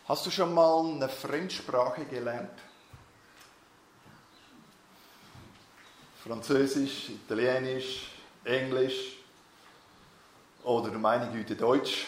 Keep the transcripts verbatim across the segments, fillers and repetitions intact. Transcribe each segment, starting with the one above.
Hast du schon mal eine Fremdsprache gelernt? Französisch, Italienisch, Englisch oder meine Güte Deutsch?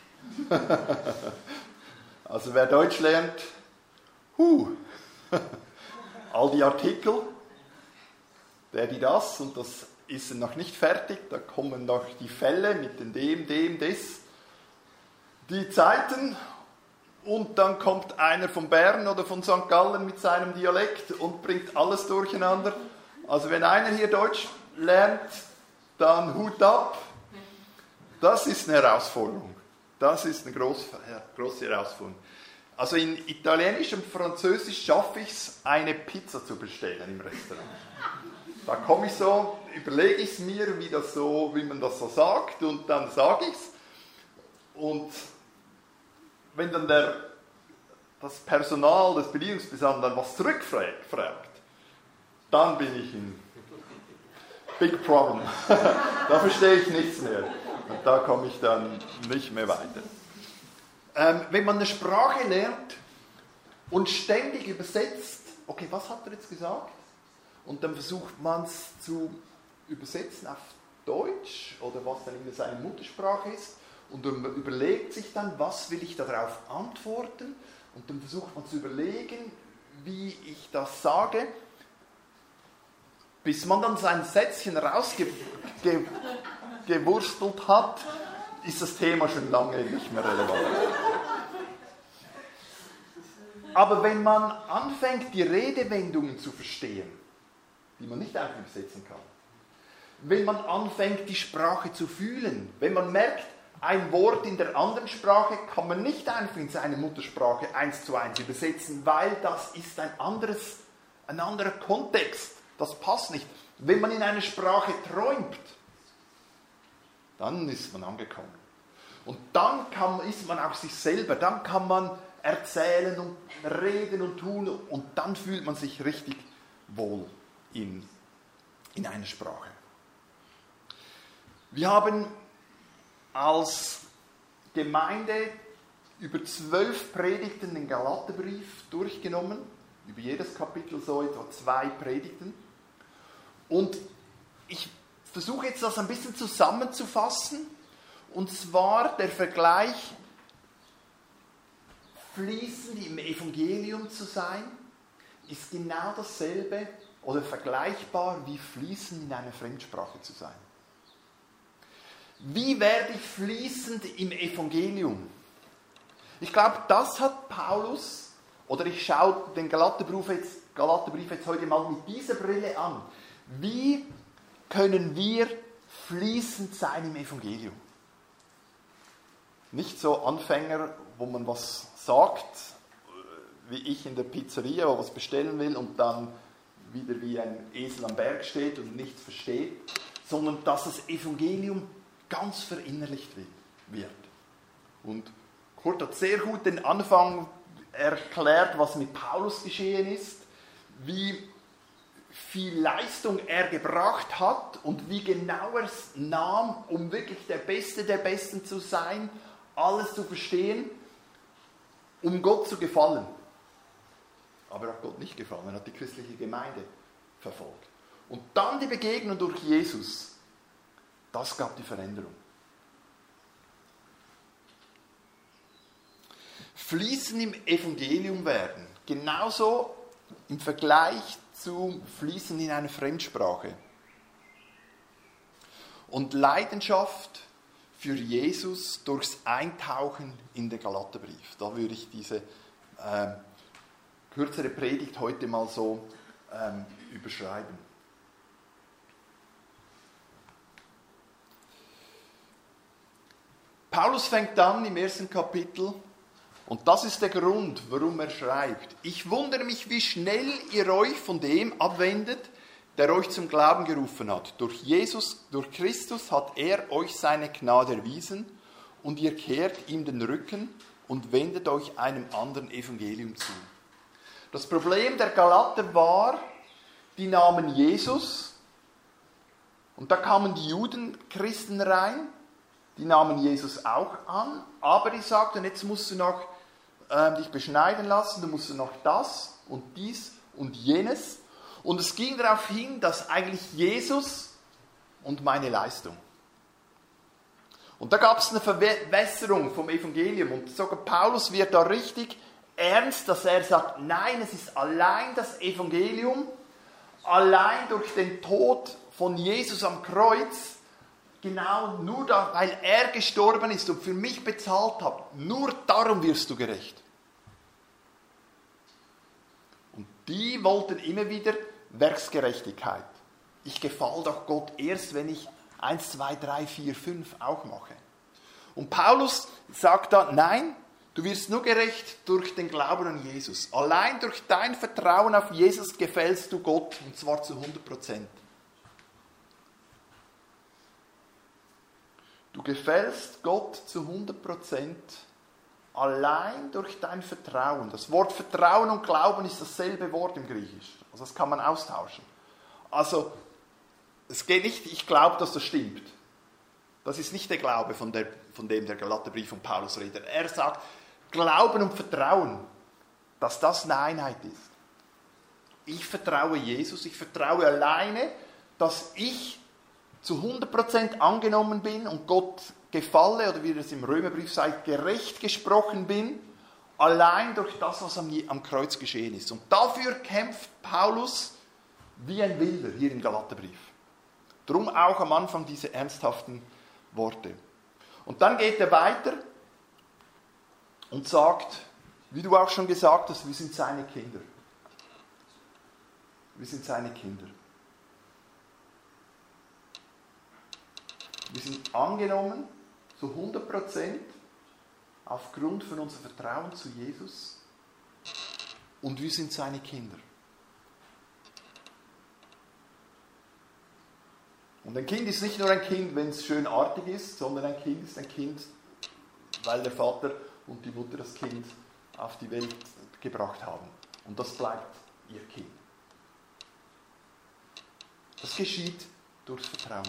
Also wer Deutsch lernt, huh, all die Artikel, der, die, das und das ist noch nicht fertig, da kommen noch die Fälle mit dem, dem, dem, des, die Zeiten und dann kommt einer von Bern oder von Sankt Gallen mit seinem Dialekt und bringt alles durcheinander. Also wenn einer hier Deutsch lernt, dann Hut ab. Das ist eine Herausforderung. Das ist eine große, große Herausforderung. Also in Italienisch und Französisch schaffe ich es, eine Pizza zu bestellen im Restaurant. Da komme ich so, überlege ich es mir, wie, das so, wie man das so sagt und dann sage ich es. Und wenn dann der, das Personal, das Bedienungspersonal dann was zurückfragt, fragt, dann bin ich in Big Problem. Da verstehe ich nichts mehr. Und da komme ich dann nicht mehr weiter. Ähm, wenn man eine Sprache lernt und ständig übersetzt, okay, was hat er jetzt gesagt? Und dann versucht man es zu übersetzen auf Deutsch oder was dann immer seine Muttersprache ist. Und man überlegt sich dann, was will ich darauf antworten? Und dann versucht man zu überlegen, wie ich das sage. Bis man dann sein Sätzchen rausgewurstelt hat, ist das Thema schon lange nicht mehr relevant. Aber wenn man anfängt, die Redewendungen zu verstehen, die man nicht einfach übersetzen kann, wenn man anfängt, die Sprache zu fühlen, wenn man merkt, ein Wort in der anderen Sprache kann man nicht einfach in seine Muttersprache eins zu eins übersetzen, weil das ist ein anderes, ein anderer Kontext. Das passt nicht. Wenn man in einer Sprache träumt, dann ist man angekommen. Und dann kann, ist man auch sich selber, dann kann man erzählen und reden und tun und dann fühlt man sich richtig wohl in, in einer Sprache. Wir haben als Gemeinde über zwölf Predigten den Galaterbrief durchgenommen, über jedes Kapitel so etwa zwei Predigten. Und ich versuche jetzt das ein bisschen zusammenzufassen, und zwar der Vergleich, fließend im Evangelium zu sein, ist genau dasselbe oder vergleichbar wie fließend in einer Fremdsprache zu sein. Wie werde ich fließend im Evangelium? Ich glaube, das hat Paulus, oder ich schaue den Galaterbrief jetzt, Galaterbrief jetzt heute mal mit dieser Brille an. Wie können wir fließend sein im Evangelium? Nicht so Anfänger, wo man was sagt, wie ich in der Pizzeria, wo was bestellen will und dann wieder wie ein Esel am Berg steht und nichts versteht, sondern dass das Evangelium ganz verinnerlicht wird. Und Kurt hat sehr gut den Anfang erklärt, was mit Paulus geschehen ist, wie viel Leistung er gebracht hat und wie genau er es nahm, um wirklich der Beste der Besten zu sein, alles zu verstehen, um Gott zu gefallen. Aber er hat Gott nicht gefallen, er hat die christliche Gemeinde verfolgt. Und dann die Begegnung durch Jesus, das gab die Veränderung. Fließen im Evangelium werden, genauso im Vergleich zu fließen in einer Fremdsprache. Und Leidenschaft für Jesus durchs Eintauchen in den Galaterbrief. Da würde ich diese äh, kürzere Predigt heute mal so ähm, überschreiben. Paulus fängt dann im ersten Kapitel, und das ist der Grund, warum er schreibt: Ich wundere mich, wie schnell ihr euch von dem abwendet, der euch zum Glauben gerufen hat. Durch Jesus, durch Christus hat er euch seine Gnade erwiesen und ihr kehrt ihm den Rücken und wendet euch einem anderen Evangelium zu. Das Problem der Galater war, die nahmen Jesus und da kamen die Judenchristen rein, die nahmen Jesus auch an, aber die sagten, jetzt musst du noch äh, dich beschneiden lassen, du musst noch das und dies und jenes. Und es ging darauf hin, dass eigentlich Jesus und meine Leistung. Und da gab es eine Verwässerung vom Evangelium. Und sogar Paulus wird da richtig ernst, dass er sagt, nein, es ist allein das Evangelium, allein durch den Tod von Jesus am Kreuz, genau nur da, weil er gestorben ist und für mich bezahlt hat, nur darum wirst du gerecht. Und die wollten immer wieder Werksgerechtigkeit. Ich gefalle doch Gott erst, wenn ich eins, zwei, drei, vier, fünf auch mache. Und Paulus sagt da, nein, du wirst nur gerecht durch den Glauben an Jesus. Allein durch dein Vertrauen auf Jesus gefällst du Gott, und zwar zu hundert Prozent. Du gefällst Gott zu hundert Prozent allein durch dein Vertrauen. Das Wort Vertrauen und Glauben ist dasselbe Wort im Griechisch. Also das kann man austauschen. Also, es geht nicht, ich glaube, dass das stimmt. Das ist nicht der Glaube, von, der, von dem der Galaterbrief von Paulus redet. Er sagt, Glauben und Vertrauen, dass das eine Einheit ist. Ich vertraue Jesus, ich vertraue alleine, dass ich zu hundert Prozent angenommen bin und Gott gefalle, oder wie es im Römerbrief sagt, gerecht gesprochen bin, allein durch das, was am, am Kreuz geschehen ist. Und dafür kämpft Paulus wie ein Wilder hier im Galaterbrief. Drum auch am Anfang diese ernsthaften Worte. Und dann geht er weiter und sagt, wie du auch schon gesagt hast, wir sind seine Kinder. Wir sind seine Kinder. Wir sind angenommen zu hundert Prozent aufgrund von unserem Vertrauen zu Jesus und wir sind seine Kinder. Und ein Kind ist nicht nur ein Kind, wenn es schön artig ist, sondern ein Kind ist ein Kind, weil der Vater und die Mutter das Kind auf die Welt gebracht haben. Und das bleibt ihr Kind. Das geschieht durch Vertrauen.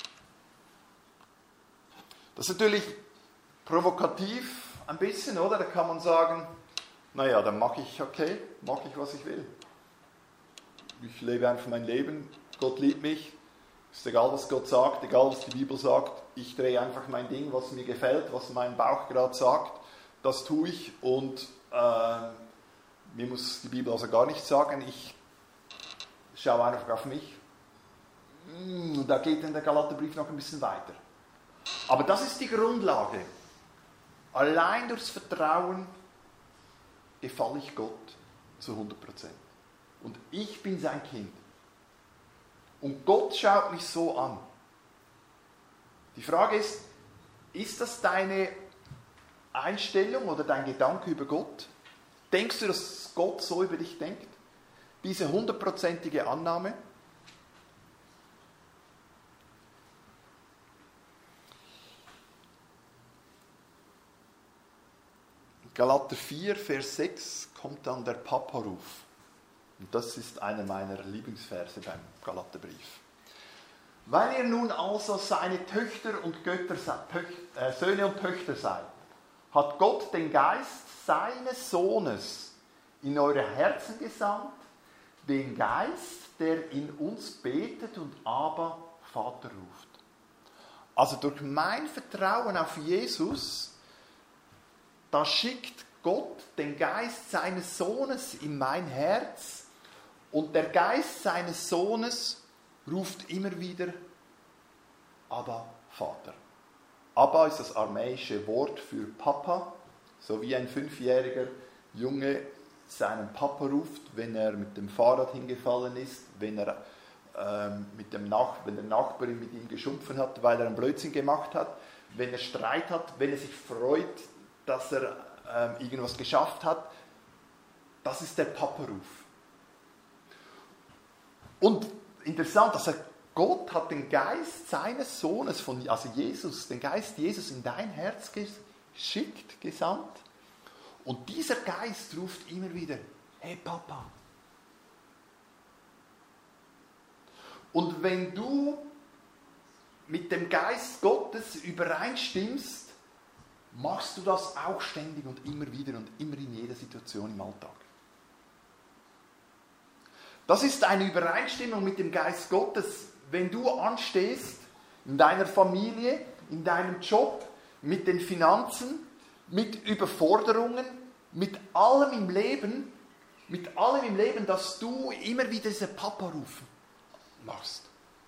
Das ist natürlich provokativ ein bisschen, oder? Da kann man sagen, naja, dann mache ich, okay, mache ich, was ich will. Ich lebe einfach mein Leben, Gott liebt mich, ist egal, was Gott sagt, egal, was die Bibel sagt, ich drehe einfach mein Ding, was mir gefällt, was mein Bauch gerade sagt, das tue ich und äh, mir muss die Bibel also gar nichts sagen, ich schaue einfach auf mich. Und da geht dann der Galaterbrief noch ein bisschen weiter. Aber das ist die Grundlage. Allein durchs Vertrauen gefalle ich Gott zu hundert Prozent. Und ich bin sein Kind. Und Gott schaut mich so an. Die Frage ist, ist das deine Einstellung oder dein Gedanke über Gott? Denkst du, dass Gott so über dich denkt? Diese hundertprozentige Annahme? Galater vier, Vers sechs kommt dann der Papa-Ruf. Und das ist einer meiner Lieblingsverse beim Galaterbrief. Weil ihr nun also seine Töchter und Götter, äh, Söhne und Töchter seid, hat Gott den Geist seines Sohnes in eure Herzen gesandt, den Geist, der in uns betet und aber Vater ruft. Also durch mein Vertrauen auf Jesus, da schickt Gott den Geist seines Sohnes in mein Herz und der Geist seines Sohnes ruft immer wieder Abba, Vater. Abba ist das aramäische Wort für Papa, so wie ein fünfjähriger Junge seinen Papa ruft, wenn er mit dem Fahrrad hingefallen ist, wenn er ähm, mit dem Nach- wenn der Nachbarin mit ihm geschumpfen hat, weil er einen Blödsinn gemacht hat, wenn er Streit hat, wenn er sich freut, dass er ähm, irgendwas geschafft hat. Das ist der Papa-Ruf. Und interessant, dass er, Gott hat den Geist seines Sohnes, von, also Jesus, den Geist Jesus in dein Herz geschickt, gesandt. Und dieser Geist ruft immer wieder, hey Papa. Und wenn du mit dem Geist Gottes übereinstimmst, Machst du das auch ständig und immer wieder und immer in jeder Situation im Alltag? Das ist eine Übereinstimmung mit dem Geist Gottes, wenn du anstehst, in deiner Familie, in deinem Job, mit den Finanzen, mit Überforderungen, mit allem im Leben, mit allem im Leben, dass du immer wieder diese Papa-Ruf machst.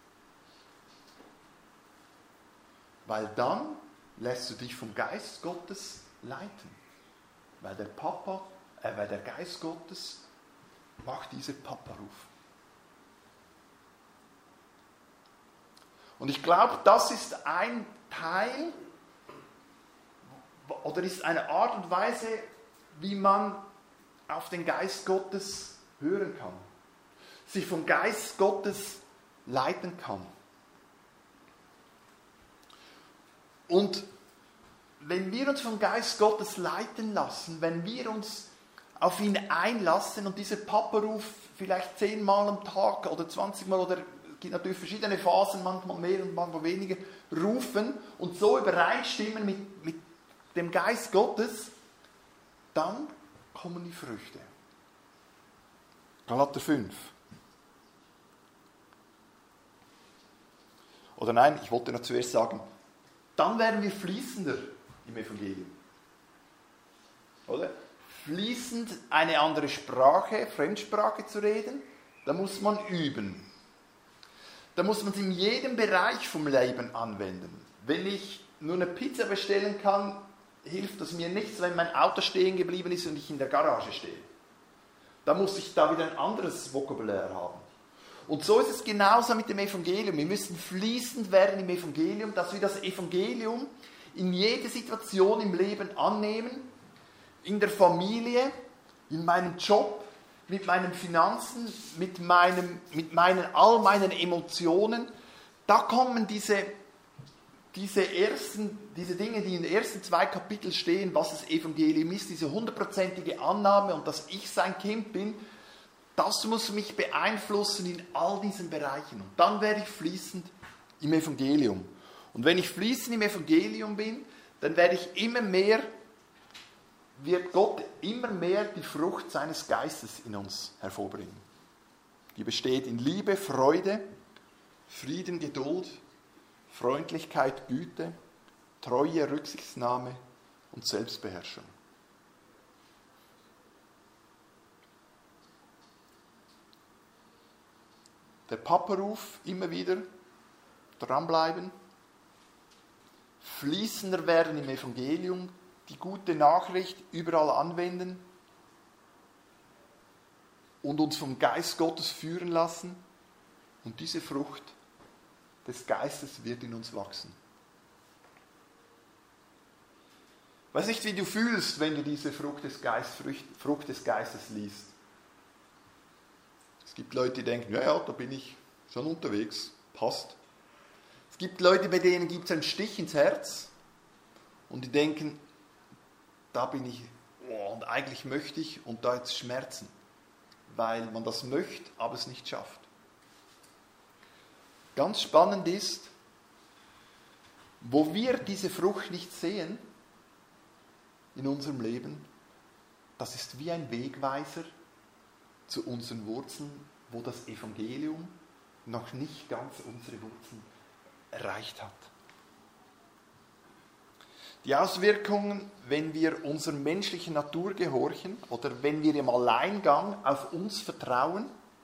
Weil dann lässt du dich vom Geist Gottes leiten. Weil der Papa, äh, weil der Geist Gottes macht diesen Papa-Ruf. Und ich glaube, das ist ein Teil oder ist eine Art und Weise, wie man auf den Geist Gottes hören kann. Sich vom Geist Gottes leiten kann. Und wenn wir uns vom Geist Gottes leiten lassen, wenn wir uns auf ihn einlassen und diesen Papa-Ruf vielleicht zehnmal am Tag oder zwanzigmal oder es gibt natürlich verschiedene Phasen, manchmal mehr und manchmal weniger, rufen und so übereinstimmen mit, mit dem Geist Gottes, dann kommen die Früchte. Galater fünf. Oder nein, ich wollte noch zuerst sagen, dann werden wir fließender im Evangelium. Oder? Fließend eine andere Sprache, Fremdsprache zu reden, da muss man üben. Da muss man es in jedem Bereich vom Leben anwenden. Wenn ich nur eine Pizza bestellen kann, hilft das mir nichts, wenn mein Auto stehen geblieben ist und ich in der Garage stehe. Da muss ich da wieder ein anderes Vokabular haben. Und so ist es genauso mit dem Evangelium. Wir müssen fließend werden im Evangelium, dass wir das Evangelium in jede Situation im Leben annehmen, in der Familie, in meinem Job, mit meinen Finanzen, mit, meinem, mit meinen, all meinen Emotionen. Da kommen diese, diese, ersten, diese Dinge, die in den ersten zwei Kapiteln stehen, was das Evangelium ist, diese hundertprozentige Annahme und dass ich sein Kind bin, das muss mich beeinflussen in all diesen Bereichen. Und dann werde ich fließend im Evangelium. Und wenn ich fließend im Evangelium bin, dann werde ich immer mehr, wird Gott immer mehr die Frucht seines Geistes in uns hervorbringen. Die besteht in Liebe, Freude, Frieden, Geduld, Freundlichkeit, Güte, Treue, Rücksichtnahme und Selbstbeherrschung. Der Papa-Ruf, immer wieder dranbleiben, fließender werden im Evangelium, die gute Nachricht überall anwenden und uns vom Geist Gottes führen lassen und diese Frucht des Geistes wird in uns wachsen. Ich weiß nicht, wie du fühlst, wenn du diese Frucht des, Geist, Frucht des Geistes liest. Es gibt Leute, die denken, ja, ja, da bin ich schon unterwegs, passt. Es gibt Leute, bei denen gibt es einen Stich ins Herz und die denken, da bin ich, oh, und eigentlich möchte ich und da jetzt Schmerzen, weil man das möchte, aber es nicht schafft. Ganz spannend ist, wo wir diese Frucht nicht sehen in unserem Leben, das ist wie ein Wegweiser zu unseren Wurzeln, wo das Evangelium noch nicht ganz unsere Wurzeln erreicht hat. Die Auswirkungen, wenn wir unserer menschlichen Natur gehorchen oder wenn wir im Alleingang auf uns vertrauen,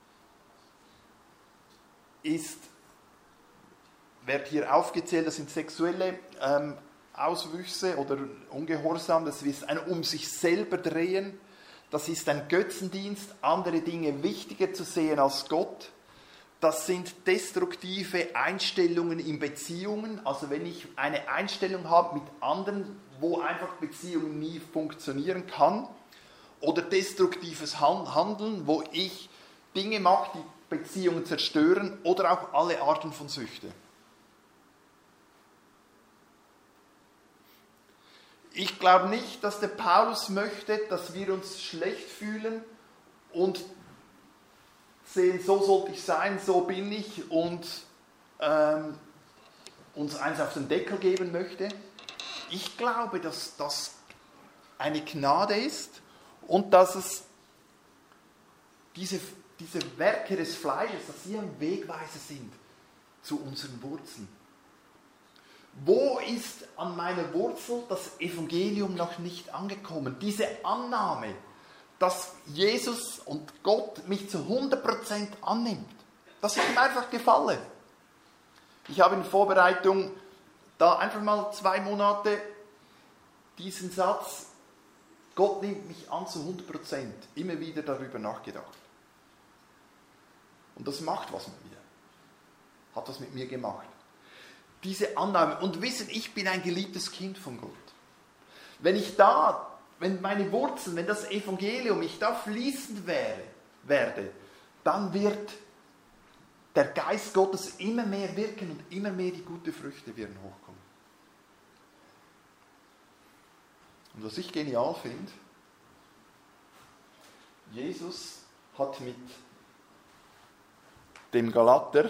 ist, wird hier aufgezählt, das sind sexuelle ähm, Auswüchse oder Ungehorsam, das ist ein um sich selber drehen, das ist ein Götzendienst, andere Dinge wichtiger zu sehen als Gott. Das sind destruktive Einstellungen in Beziehungen. Also wenn ich eine Einstellung habe mit anderen, wo einfach Beziehungen nie funktionieren kann. Oder destruktives Handeln, wo ich Dinge mache, die Beziehungen zerstören. Oder auch alle Arten von Süchte. Ich glaube nicht, dass der Paulus möchte, dass wir uns schlecht fühlen und sehen, so sollte ich sein, so bin ich und ähm, uns eins auf den Deckel geben möchte. ich glaube, dass das eine Gnade ist und dass es diese, diese Werke des Fleisches, dass sie ein Wegweiser sind zu unseren Wurzeln. Wo ist an meiner Wurzel das Evangelium noch nicht angekommen? Diese Annahme, dass Jesus und Gott mich zu hundert Prozent annimmt. Das ist ihm einfach gefallen. Ich habe in Vorbereitung da einfach mal zwei Monate diesen Satz, Gott nimmt mich an zu hundert Prozent, immer wieder darüber nachgedacht. Und das macht was mit mir. Hat was mit mir gemacht. Diese Annahme. Und wissen, ich bin ein geliebtes Kind von Gott. Wenn ich da, wenn meine Wurzeln, wenn das Evangelium, ich da fließend wäre, werde, dann wird der Geist Gottes immer mehr wirken und immer mehr die guten Früchte werden hochkommen. Und was ich genial finde, Jesus hat mit dem Galater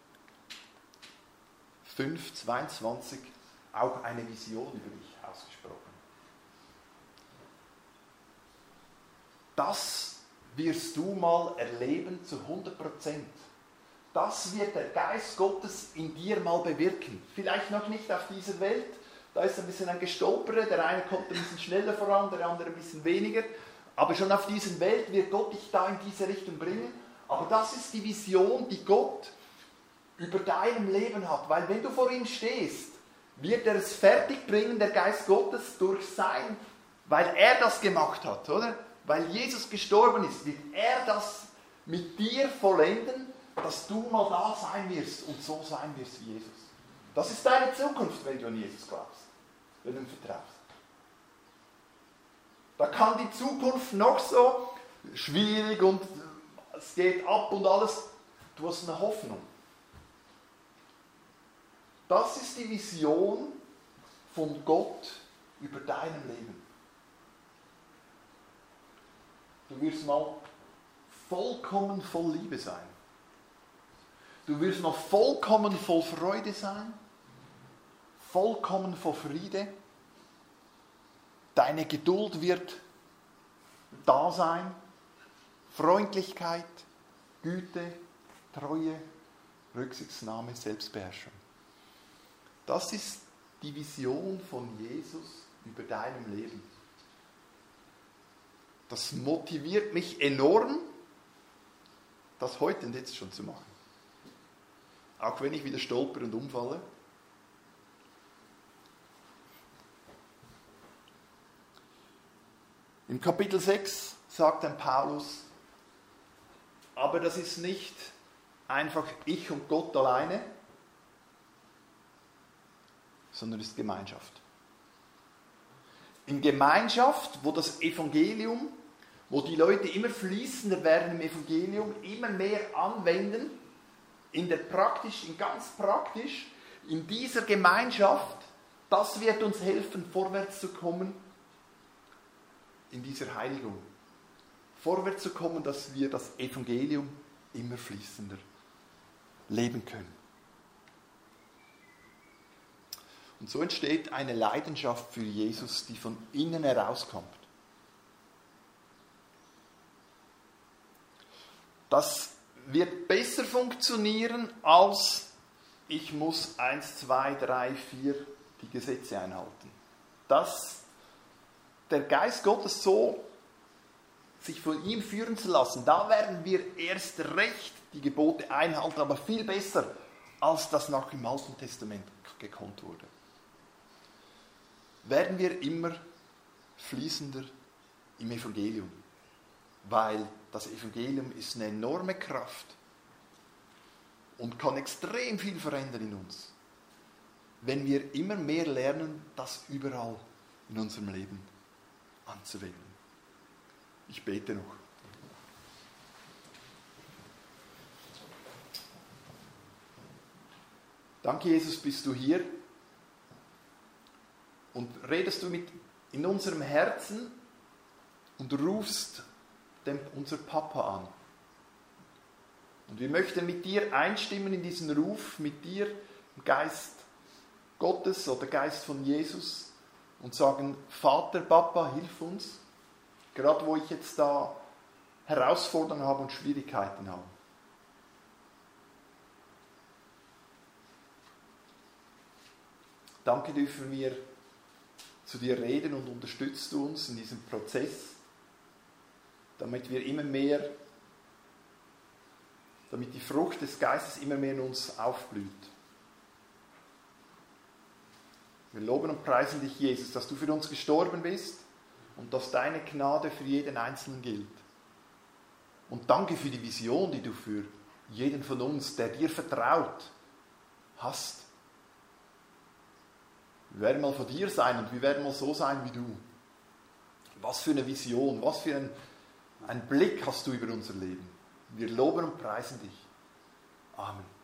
fünf zweiundzwanzig auch eine Vision über dich ausgesprochen. Das wirst du mal erleben zu hundert Prozent. Das wird der Geist Gottes in dir mal bewirken. Vielleicht noch nicht auf dieser Welt. Da ist ein bisschen ein Gestolpere. Der eine kommt ein bisschen schneller voran, der andere ein bisschen weniger. Aber schon auf dieser Welt wird Gott dich da in diese Richtung bringen. Aber das ist die Vision, die Gott über deinem Leben hat. Weil wenn du vor ihm stehst, wird er es fertig bringen, der Geist Gottes, durch sein, weil er das gemacht hat, oder? Weil Jesus gestorben ist, wird er das mit dir vollenden, dass du mal da sein wirst und so sein wirst wie Jesus. Das ist deine Zukunft, wenn du an Jesus glaubst, wenn du ihm vertraust. Da kann die Zukunft noch so schwierig und es geht ab und alles. Du hast eine Hoffnung. Das ist die Vision von Gott über deinem Leben. Du wirst mal vollkommen voll Liebe sein. Du wirst mal vollkommen voll Freude sein. Vollkommen voll Friede. Deine Geduld wird da sein. Freundlichkeit, Güte, Treue, Rücksichtnahme, Selbstbeherrschung. Das ist die Vision von Jesus über deinem Leben. Das motiviert mich enorm, das heute und jetzt schon zu machen. Auch wenn ich wieder stolper und umfalle. Im Kapitel sechs sagt dann Paulus, aber das ist nicht einfach ich und Gott alleine, sondern es ist Gemeinschaft. In Gemeinschaft, wo das Evangelium, wo die Leute immer fließender werden im Evangelium, immer mehr anwenden, in der praktisch, in ganz praktisch, in dieser Gemeinschaft, das wird uns helfen, vorwärts zu kommen in dieser Heiligung. Vorwärts zu kommen, dass wir das Evangelium immer fließender leben können. Und so entsteht eine Leidenschaft für Jesus, die von innen herauskommt. Das wird besser funktionieren, als ich muss eins, zwei, drei, vier die Gesetze einhalten. Dass der Geist Gottes so sich von ihm führen zu lassen, da werden wir erst recht die Gebote einhalten, aber viel besser, als das noch im Alten Testament gekonnt wurde. Werden wir immer fließender im Evangelium, weil das Evangelium ist eine enorme Kraft und kann extrem viel verändern in uns, wenn wir immer mehr lernen, das überall in unserem Leben anzuwenden. Ich bete noch. Danke, Jesus, bist du hier und redest du mit in unserem Herzen und rufst den, unser Papa an. Und wir möchten mit dir einstimmen in diesen Ruf, mit dir im Geist Gottes oder Geist von Jesus und sagen, Vater, Papa, hilf uns, gerade wo ich jetzt da Herausforderungen habe und Schwierigkeiten habe. Danke dürfen wir zu dir reden und unterstützt du uns in diesem Prozess, damit wir immer mehr, damit die Frucht des Geistes immer mehr in uns aufblüht. Wir loben und preisen dich, Jesus, dass du für uns gestorben bist und dass deine Gnade für jeden Einzelnen gilt. Und danke für die Vision, die du für jeden von uns, der dir vertraut, hast. Wir werden mal von dir sein und wir werden mal so sein wie du. Was für eine Vision, was für ein, ein Blick hast du über unser Leben. Wir loben und preisen dich. Amen.